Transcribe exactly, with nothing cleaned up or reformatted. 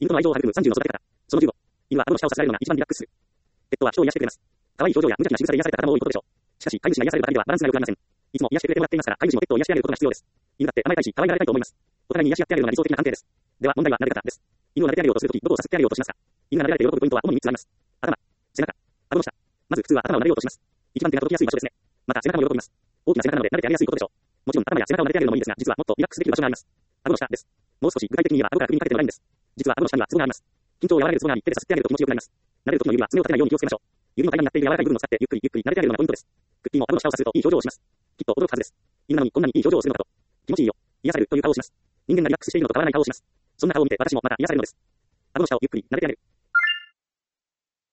犬との愛情を育むさんじゅうの育て方。そのじゅうご。犬は顎の下をさせられるのが一番リラックスする。ペットは人を癒してくれます。可愛い表情や無邪気な仕草で癒された方も多いことでしょう。しかし、飼い主が癒されるだけではバランスが良くありません。いつも癒してくれてもらっていますから、飼い主もペットを癒してあげることが必要です。犬だって甘えたいし、可愛がられたいと思います。お互いに癒し合ってあげるのが理想的な関係です。では、問題は撫で方です。犬を撫でてあげようとするとき、どこをさすってあげようとしますか？犬が撫でられて喜ぶポイントは主にみっつあります。頭、背中、顎の下。まず普通は頭を撫でようとします。一番手が届きやすい場所ですね。また背中も喜びます。大きな背中なので撫でてあげやすいことでしょう。もちろん頭や背中を撫でてあげるのもいいですが、実はもっとリラックスできる場所があります。顎の下です。もう少し具体的に言えば顎から首にかけてのラインです。実は顎の下にはツボがあります。緊張を和らげるツボがあり、手でさすってあげると気持ちよくなります。撫でる時の指は爪を立てないように気をつけましょう。指の間になっている柔らかい部分を使ってゆっくりゆっくり撫でてあげるのがポイントです。クッキーも顎の下をさするといい表情をします。きっと驚くはずです。犬なのにこんなにいい表情をするのかと。気持ちいいよ。癒されるという顔をします。人間がリラックスしているのと変わらない顔をします。そんな顔を見て私もまた癒されるのです。顎の下をゆっくり撫でてあげる。